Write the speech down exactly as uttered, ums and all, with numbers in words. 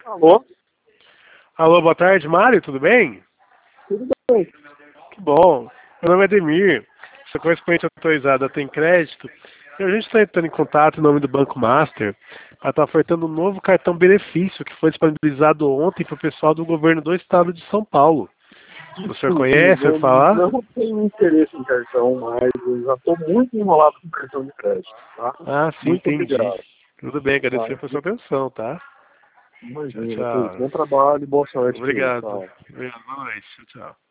Alô? Alô, boa tarde, Mário, tudo bem? Tudo bem? Que bom. Meu nome é Ademir, sou correspondente autorizado da Tem Crédito. E a gente está entrando em contato em nome do Banco Master para estar ofertando um novo cartão benefício que foi disponibilizado ontem para o pessoal do governo do estado de São Paulo. O senhor Desculpe, conhece, ouviu não, falar? não tenho interesse em cartão, mas eu já estou muito enrolado com cartão de crédito, tá? Ah, sim, Muito entendi. obrigado. Tudo bem, Tá? agradecer pela sua atenção, tá? Tchau, Imagina, tchau. bom trabalho e boa sorte para Obrigado. Tchau. Obrigado, boa noite. Tchau, tchau.